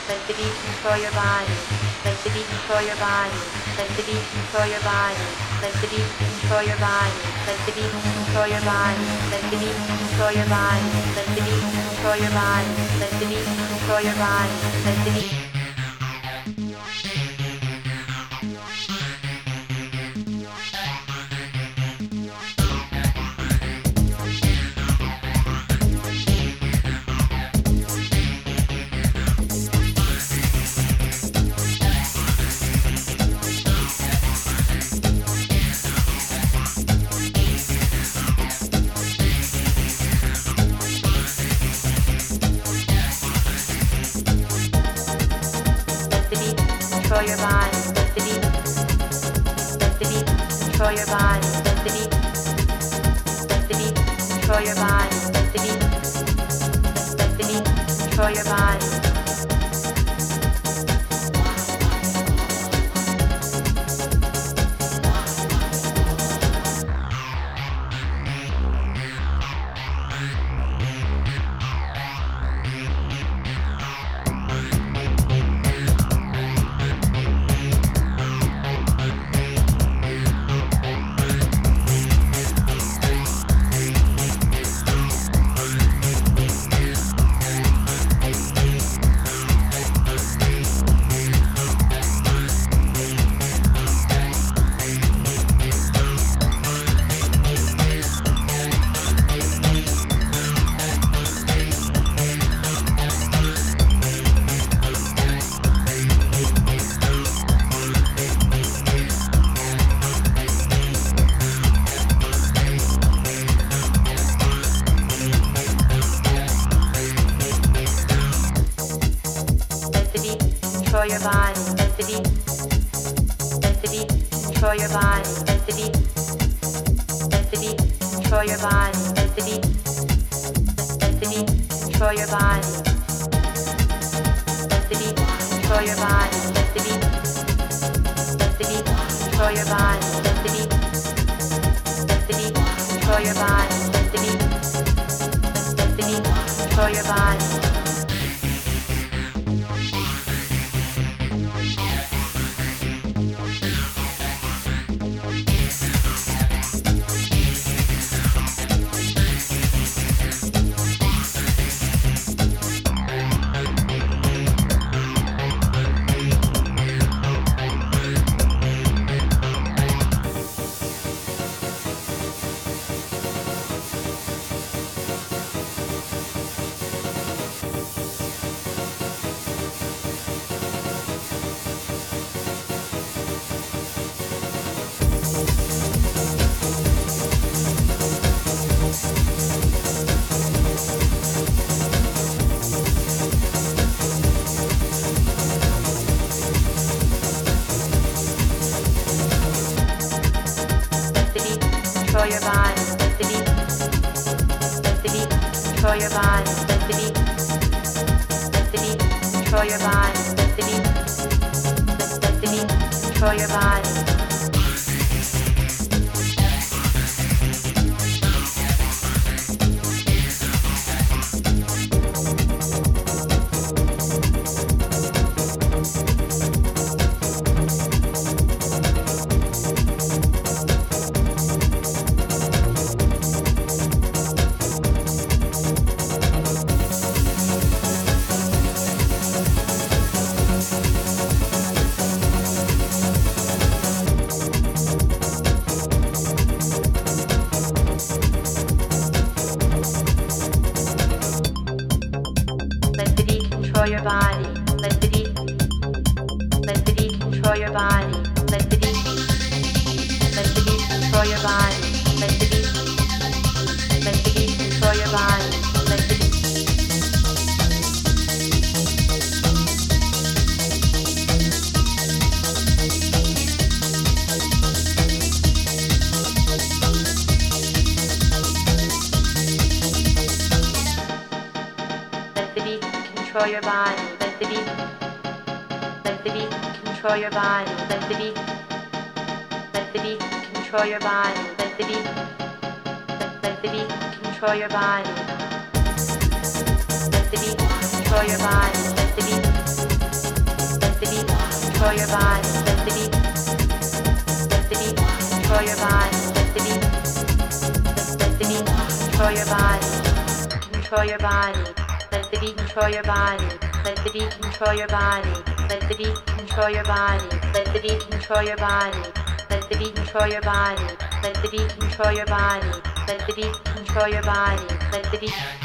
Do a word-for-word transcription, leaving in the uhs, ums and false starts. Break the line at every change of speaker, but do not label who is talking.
Let the beat control your body. Let the beat control your body. Let the beat control your body. Let the beat control your body. Let the beat control your body. Let the beat control your body. Let the beat control your body. Let the beat control your body. Let the beat control your body, let the beat, let the beat control your body, let the beat, let the beat control your body, let the beat, let the beat control your body. Control your body, let the beat, let the beat control your body, let the beat, let the beat control your body, let the beat, let the beat control your body, let the beat control your body, let the beat, let the beat control your body, let the beat, let the beat control your body, let the beat, let the beat control your body. Control your body, let the beat, let the beat control your body, let the beat, let the beat control your body, let the beat, let, let the beat control your body. Control your body, let the beat, let the beat control your body, let the beat, let the beat control your body, let the beat, let the beat control your body, let the beat. Control your body, let the beat, let the beat control your body, let the beat, let the beat control your body, let the beat, let, let the beat control your body, let the beat control your body, let the beat. control your body. Let the beat, let the beat control your body. Let the beat, let, let the beat control your body. Control your body. Let the beat control your body. Let the beat control your body. Let the beat control your body. Let the beat control your body. Let the beat control your body. Let the beat control your body. Let the beat control your body. Let the beat